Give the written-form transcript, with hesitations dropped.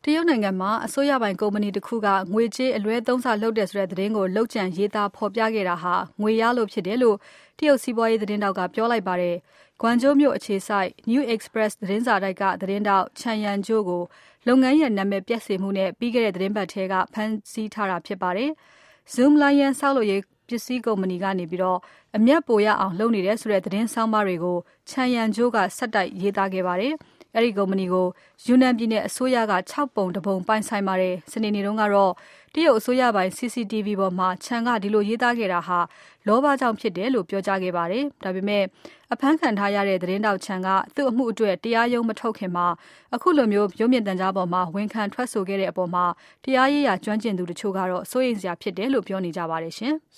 တရုတ်နိုင်ငံမှာအစိုးရပိုင်ကုမ္ပဏီတစ်ခုကငွေကြေးအလွဲသုံးစားလုပ်တယ်ဆိုတဲ့သတင်းကိုလုပ်ကြံရေးသားဖော်ပြခဲ့တာဟာငွေရလို့ဖြစ်တယ်လို့တရုတ်စီးပွားရေးသတင်းတောက်ကပြောလိုက်ပါတယ်။ Guangzhou မြို့အခြေစိုက် New Express သတင်းစာတိုက်ကသတင်းတောက် Chen Yanzhou ကိုလုပ်ငန်းရဲ့နာမည်ပျက်စေမှုနဲ့ပြီးခဲ့တဲ့သတင်းပတ်ထဲကဖမ်းဆီးထားတာဖြစ်ပါတယ်။ Zoomlion ဆောက်လုပ်ရေးပစ္စည်းကုမ္ပဏီကနေအမြတ်ပိုရအောင်လုပ်နေတယ်ဆိုတဲ့သတင်းဆောင်းပါးတွေကို Chen Yanzhou ကဆက်တိုက်ရေးသားခဲ့ပါတယ်။ အဲဒီကုမ္ပဏီကို ယူနန်ပြည်နယ်အစိုးရက6ပုံ1ပုံပိုင်ဆိုင်ပါတယ်။ စနေနေ့တုန်းကတော့တရုတ်အစိုးရပိုင် CCTV ပေါ်မှာ Chen ကဒီလိုရေးသားခဲ့တာဟာလောဘကြောင့်ဖြစ်တယ်လို့ပြောကြားခဲ့ပါတယ်။ ဒါပေမဲ့အဖမ်းခံထားရတဲ့သတင်းတောက် Chen ကသူ့အမှုအတွက်တရားရုံးမထုတ်ခင်ခုလိုရုပ်မြင်သံကြားပေါ်မှာဝန်ခံထွက်ဆိုခဲ့တဲ့အပေါ်တရားရေးရာကျွမ်းကျင်သူတချို့ကတော့စိုးရိမ်စရာဖြစ်တယ်လို့ပြောနေကြပါတယ်ရှင်။